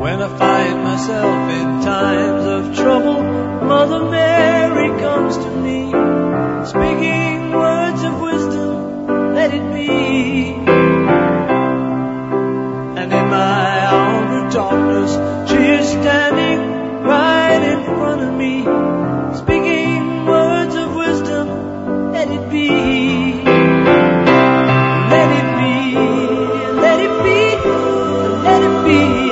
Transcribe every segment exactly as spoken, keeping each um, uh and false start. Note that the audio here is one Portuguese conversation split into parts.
When I find myself in times of trouble, Mother Mary comes to me, speaking words of wisdom, let it be. And in my hour of darkness, she is standing right in front of me, speaking words of wisdom, let it be. Let it be, let it be, let it be.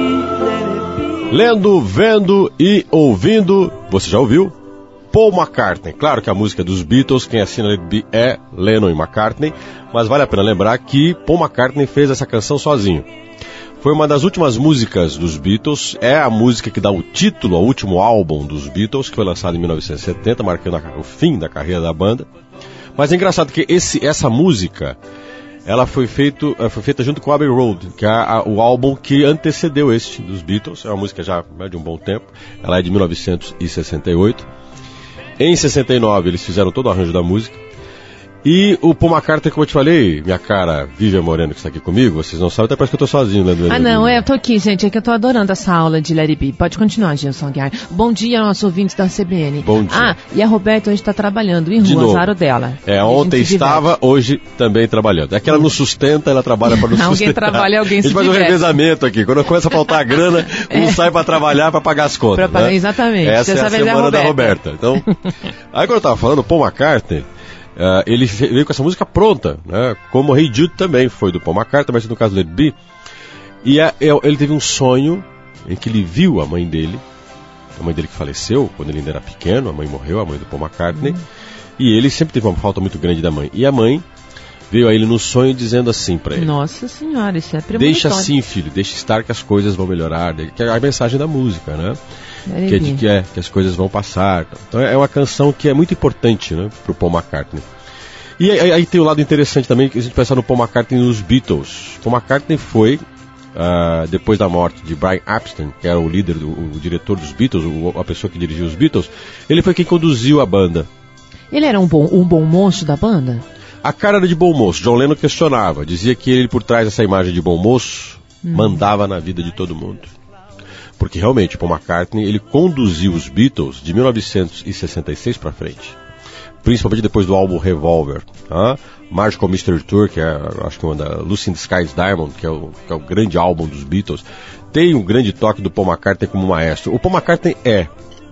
Lendo, vendo e ouvindo, você já ouviu? Paul McCartney. Claro que a música é dos Beatles, quem assina Let It Be é Lennon e McCartney, mas vale a pena lembrar que Paul McCartney fez essa canção sozinho. Foi uma das últimas músicas dos Beatles, é a música que dá o título ao último álbum dos Beatles, que foi lançado em mil novecentos e setenta, marcando o fim da carreira da banda. Mas é engraçado que esse, essa música, ela foi, feito, foi feita junto com Abbey Road, que é a, o álbum que antecedeu este dos Beatles. É uma música já de um bom tempo, ela é de mil novecentos e sessenta e oito. Em sessenta e nove eles fizeram todo o arranjo da música. E o Paul McCartney, como eu te falei, minha cara Vivian Moreno, que está aqui comigo, vocês não sabem, até parece que eu estou sozinho, né? Ah, não, é, eu tô aqui, gente, é que eu tô adorando essa aula de Let It Be. Pode continuar, Gilson Aguiar. Bom dia, nossos ouvintes da C B N. Bom dia. Ah, e a Roberta hoje está trabalhando em rua, azar dela. É, ontem estava, hoje também trabalhando. É que ela não sustenta, ela trabalha para nos sustentar. Alguém trabalha, alguém se diverte. A gente faz um revezamento aqui. Quando começa a faltar a grana, um é. sai para trabalhar, para pagar as contas. Pra, né? Exatamente. Essa Dessa é a semana é a da Roberta. Então, aí quando eu estava falando, o Paul McCartney, Uh, ele veio com essa música pronta, né? Como Hey Jude também foi do Paul McCartney, mas no caso do Let It Be. E a, ele teve um sonho em que ele viu a mãe dele, a mãe dele que faleceu quando ele ainda era pequeno, a mãe morreu, a mãe do Paul McCartney, uhum. E ele sempre teve uma falta muito grande da mãe. E a mãe veio a ele no sonho dizendo assim pra ele: Nossa Senhora, isso é premonitório. Deixa assim, filho, deixa estar que as coisas vão melhorar, que é a mensagem da música, né? Que é de que, é, que as coisas vão passar. Então é uma canção que é muito importante, né, pro Paul McCartney. E aí, aí tem o um lado interessante também, que a gente pensar no Paul McCartney e nos Beatles. Paul McCartney foi, uh, depois da morte de Brian Epstein, que era o líder, do, o diretor dos Beatles, o, a pessoa que dirigiu os Beatles, ele foi quem conduziu a banda. Ele era um bom, um bom moço da banda? A cara era de bom moço. John Lennon questionava, dizia que ele, por trás dessa imagem de bom moço, hum. mandava na vida de todo mundo. Porque realmente, Paul McCartney, ele conduziu os Beatles de mil novecentos e sessenta e seis para frente. Principalmente depois do álbum Revolver. Tá? Magical Mystery Tour, que é, acho que é uma da Lucy in the Sky's Diamond, que é, o, que é o grande álbum dos Beatles. Tem um grande toque do Paul McCartney como maestro. O Paul McCartney é,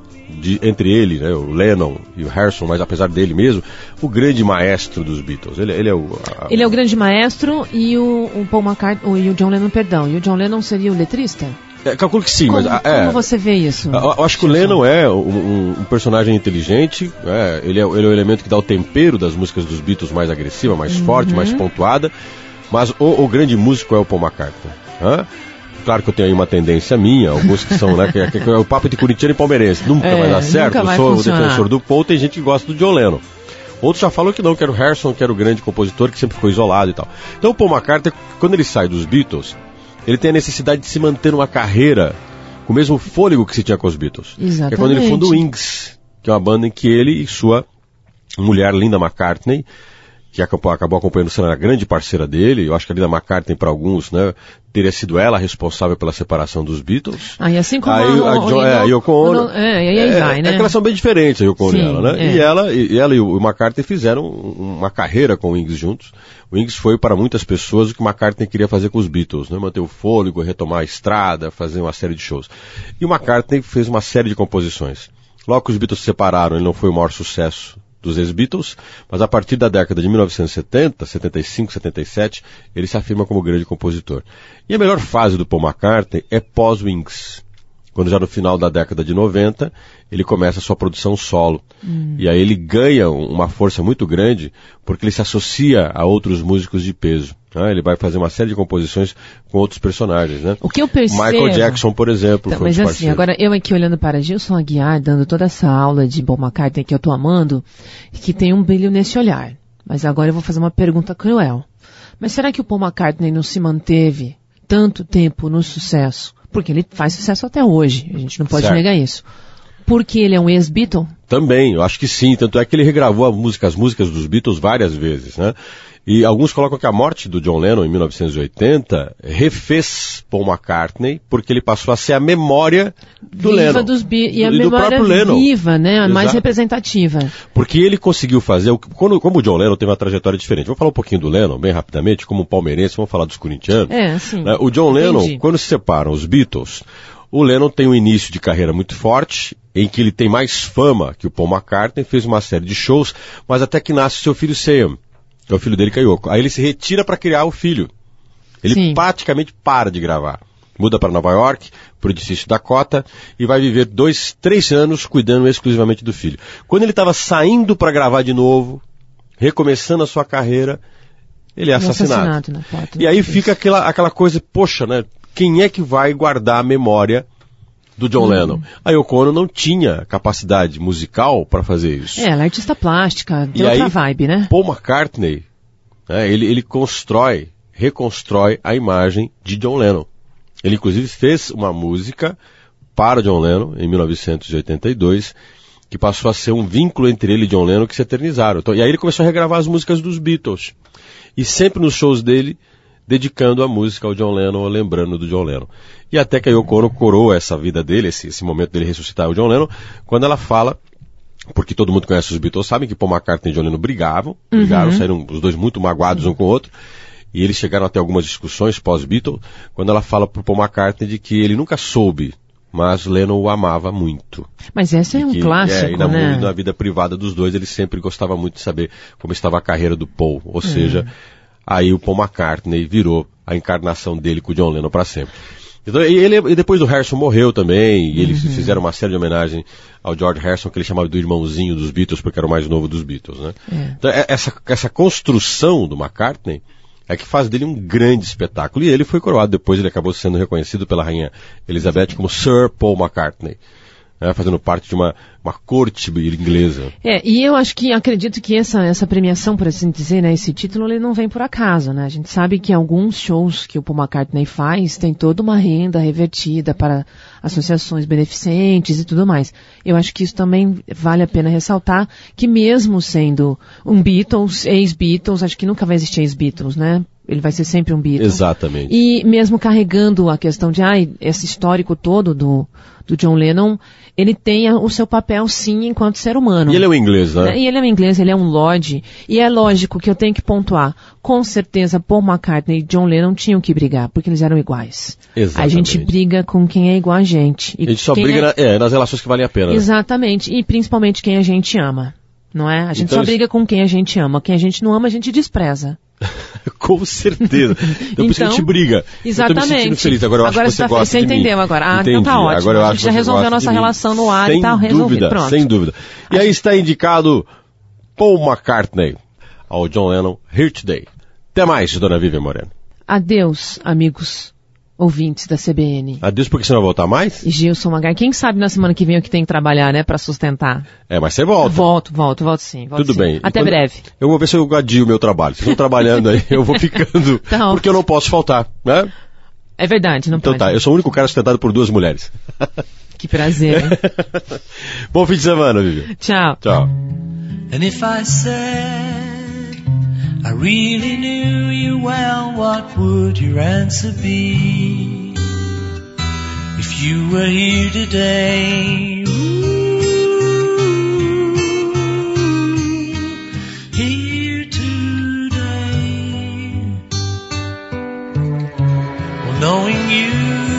de, entre ele, né, o Lennon e o Harrison, mas apesar dele mesmo, o grande maestro dos Beatles. Ele, ele, é, o, a, ele é o grande maestro e o, o Paul McCartney, e o John Lennon, perdão. E o John Lennon seria o letrista? É, calculo que sim, como, mas... Como é, você vê isso? Eu, eu acho que o Lennon é um, um personagem inteligente, é, ele, é, ele é o elemento que dá o tempero das músicas dos Beatles mais agressiva, mais uhum. forte, mais pontuada, mas o, o grande músico é o Paul McCartney. Hã? Claro que eu tenho aí uma tendência minha, alguns que são, né, que é, que é o papo de corintiano e palmeirense, nunca é, vai dar certo, eu sou funcionar. O defensor do Paul, tem gente que gosta do John Lennon. Outros já falam que não, que era o Harrison, que era o grande compositor, que sempre ficou isolado e tal. Então o Paul McCartney, quando ele sai dos Beatles, ele tem a necessidade de se manter numa carreira com o mesmo fôlego que se tinha com os Beatles. Exatamente. Que é quando ele funda o Wings, que é uma banda em que ele e sua mulher Linda McCartney, que acabou, acabou acompanhando sendo a grande parceira dele, eu acho que a Linda McCartney, para alguns, né, teria sido ela responsável pela separação dos Beatles. Ah, e assim como aí, a, a, a, o, é, a Yoko Ono. É, e aí é, vai, né? É que elas são bem diferentes, a Yoko Ono e ela, né? É. E, ela, e ela e o McCartney fizeram uma carreira com o Wings juntos. O Wings foi para muitas pessoas o que o McCartney queria fazer com os Beatles, né? Manter o fôlego, retomar a estrada, fazer uma série de shows. E o McCartney fez uma série de composições. Logo que os Beatles se separaram, ele não foi o maior sucesso dos ex-Beatles, mas a partir da década de mil novecentos e setenta, setenta e cinco, setenta e sete, ele se afirma como grande compositor. E a melhor fase do Paul McCartney é pós-Wings, quando já no final da década de noventa, ele começa a sua produção solo. Hum. E aí ele ganha uma força muito grande, porque ele se associa a outros músicos de peso. Né? Ele vai fazer uma série de composições com outros personagens, né? O que eu percebo... Michael Jackson, por exemplo, então, foi um mas dos assim, agora eu aqui olhando para Gilson Aguiar, dando toda essa aula de Paul McCartney que eu tô amando, que tem um brilho nesse olhar. Mas agora eu vou fazer uma pergunta cruel. Mas será que o Paul McCartney não se manteve tanto tempo no sucesso? Porque ele faz sucesso até hoje, a gente não pode certo. negar isso. porque ele é um ex-Beatle? Também, eu acho que sim. Tanto é que ele regravou a música, as músicas dos Beatles várias vezes, né? E alguns colocam que a morte do John Lennon em mil novecentos e oitenta refez Paul McCartney porque ele passou a ser a memória do viva Lennon. Dos bi- e a do, memória do Lennon. viva, né? Exato. Mais representativa. Porque ele conseguiu fazer, o, quando, como o John Lennon teve uma trajetória diferente. Vou falar um pouquinho do Lennon, bem rapidamente, como um palmeirense, vamos falar dos corintianos. É, sim. Né? O John Lennon, Entendi. quando se separam os Beatles, o Lennon tem um início de carreira muito forte, em que ele tem mais fama que o Paul McCartney, fez uma série de shows, mas até que nasce seu filho Sam, que é o filho dele, Yoko. Aí ele se retira para criar o filho. Ele Sim. praticamente para de gravar. Muda para Nova York, para o edifício Dakota, e vai viver dois, três anos cuidando exclusivamente do filho. Quando ele estava saindo para gravar de novo, recomeçando a sua carreira, ele é assassinado. assassinado na porta E aí do fica aquela, aquela coisa, poxa, né? Quem é que vai guardar a memória do John Hum. Lennon? A Yoko Ono não tinha capacidade musical para fazer isso. É, ela é artista plástica, tem E outra aí, vibe, né? Paul McCartney, né, ele, ele constrói, reconstrói a imagem de John Lennon. Ele inclusive fez uma música para John Lennon em mil novecentos e oitenta e dois, que passou a ser um vínculo entre ele e John Lennon que se eternizaram. Então, e aí ele começou a regravar as músicas dos Beatles. E sempre nos shows dele, dedicando a música ao John Lennon, lembrando do John Lennon. E até que a Yoko Ono coroa essa vida dele, esse, esse momento dele ressuscitar o John Lennon, quando ela fala, porque todo mundo conhece os Beatles, sabem que Paul McCartney e John Lennon brigavam, Uhum. brigaram, saíram os dois muito magoados um com o outro, e eles chegaram até algumas discussões pós-Beatles, quando ela fala pro Paul McCartney de que ele nunca soube, mas Lennon o amava muito. Mas essa é um Que, clássico, é, e na, né? na vida privada dos dois, ele sempre gostava muito de saber como estava a carreira do Paul, ou seja, aí o Paul McCartney virou a encarnação dele com o John Lennon para sempre. Então, e, ele, e depois o Harrison morreu também, e eles Uhum. fizeram uma série de homenagem ao George Harrison, que ele chamava do irmãozinho dos Beatles, porque era o mais novo dos Beatles, né? É. Então, é- essa, essa construção do McCartney é que faz dele um grande espetáculo. E ele foi coroado depois, ele acabou sendo reconhecido pela rainha Elizabeth como Sir Paul McCartney, né, fazendo parte de uma, uma corte inglesa. É, e eu acho que, acredito que essa, essa premiação, por assim dizer, né, esse título, ele não vem por acaso, né? A gente sabe que alguns shows que o Paul McCartney faz tem toda uma renda revertida para associações beneficentes e tudo mais. Eu acho que isso também vale a pena ressaltar, que mesmo sendo um Beatles, ex-Beatles, acho que nunca vai existir ex-Beatles, né? Ele vai ser sempre um Beatle. Exatamente. E mesmo carregando a questão de, ai, esse histórico todo do, do John Lennon, ele tem a- o seu papel, sim, enquanto ser humano. E ele é um inglês, né? E ele é um inglês, ele é um lord. E é lógico que eu tenho que pontuar. Com certeza, Paul McCartney e John Lennon tinham que brigar, porque eles eram iguais. Exatamente. A gente briga com quem é igual a gente. E A gente só quem briga é... na- é, nas relações que valem a pena. Né? Exatamente. E principalmente quem a gente ama. Não é? A gente Então só isso- briga com quem a gente ama. Quem a gente não ama, a gente despreza. Com certeza. Então, por isso que a gente Então, briga. exatamente. Eu tô me sentindo feliz. Agora eu acho Agora que você você tá- gosta você de mim. entendeu agora. Ah, então Entendi. tá ótimo. Agora eu A acho gente que já você resolveu gosta a nossa de mim. relação no ar e Sem tá resolvido. dúvida, Pronto. sem dúvida. E aí está indicado Paul McCartney ao John Lennon Here Today. Até mais, dona Vivian Moreno. Adeus, amigos ouvintes da C B N. Adeus, porque você não vai voltar mais? E Gilson Magar, quem sabe na semana que vem eu que tenho que trabalhar, né, pra sustentar. É, mas você volta. Volto, volto, volto sim. Volto Tudo sim. bem. Até E quando- breve. Eu vou ver se eu adio o meu trabalho. Vocês estão trabalhando aí, eu vou ficando. Tá. Porque eu não posso faltar, né? É verdade, não Então pode. tá, eu sou o único cara sustentado por duas mulheres. Que prazer. hein? Bom fim de semana, Vivian. Tchau. Tchau. And if I said I really knew you well, what would your answer be? If you were here today, ooh, here today. Well, knowing you,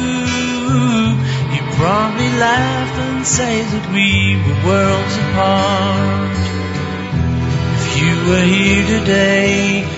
you'd probably laugh and say that we were worlds apart. If you were here today,